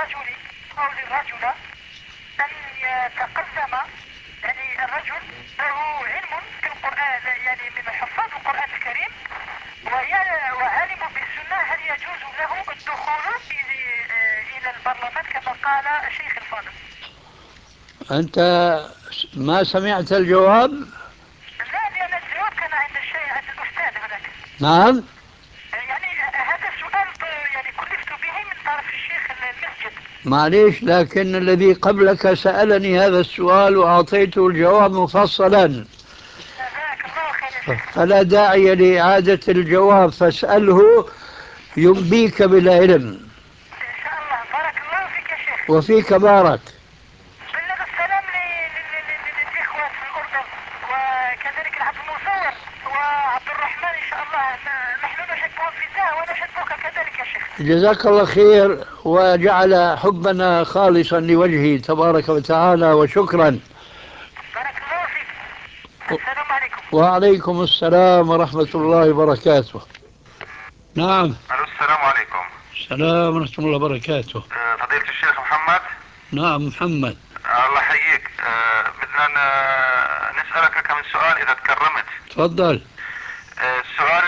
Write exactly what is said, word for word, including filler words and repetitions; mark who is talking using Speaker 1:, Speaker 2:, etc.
Speaker 1: للرجل أو للرجل أن يتقدم، يعني الرجل له علم في القرآن، يعني من حفاظ القرآن الكريم وعالم بالسنة، هل يجوز له الدخول إلى البرلمان كما قال الشيخ الفاضل؟
Speaker 2: أنت ما سمعت الجواب؟
Speaker 1: لا، لأن الجواب كان عند الشيخ، عند الأستاذ هناك.
Speaker 2: نعم.
Speaker 1: يعني هذا السؤال يعني كلفت به من طرف الشيخ المسجد.
Speaker 2: معليش، لكن الذي قبلك سألني هذا السؤال وأعطيته الجواب مفصلا،
Speaker 1: جزاك الله خير يا شيخ.
Speaker 2: فلا داعي لإعادة الجواب، فاسأله ينبيك بالعلم.
Speaker 1: إن شاء الله. بارك الله فيك يا شيخ.
Speaker 2: وفيك بارك.
Speaker 1: بلغ السلام للإخوة في الأردن، وكذلك العبد المصور وعبد الرحمن إن شاء الله. نحن نحبهم في الله ونحبك كذلك يا شيخ.
Speaker 2: جزاك الله خير، وجعل حبنا خالصا لوجهه تبارك وتعالى، وشكرا.
Speaker 1: بارك الله فيك. السلام عليكم.
Speaker 2: وعليكم السلام ورحمة الله وبركاته. نعم.
Speaker 3: الو، السلام عليكم.
Speaker 2: السلام ورحمة الله وبركاته.
Speaker 3: أه، فضيلة الشيخ محمد.
Speaker 2: نعم محمد.
Speaker 3: أه، الله يحييك. أه، بدنا ن- نسألك كم سؤال إذا تكرمت.
Speaker 2: تفضل.
Speaker 3: أه، السؤال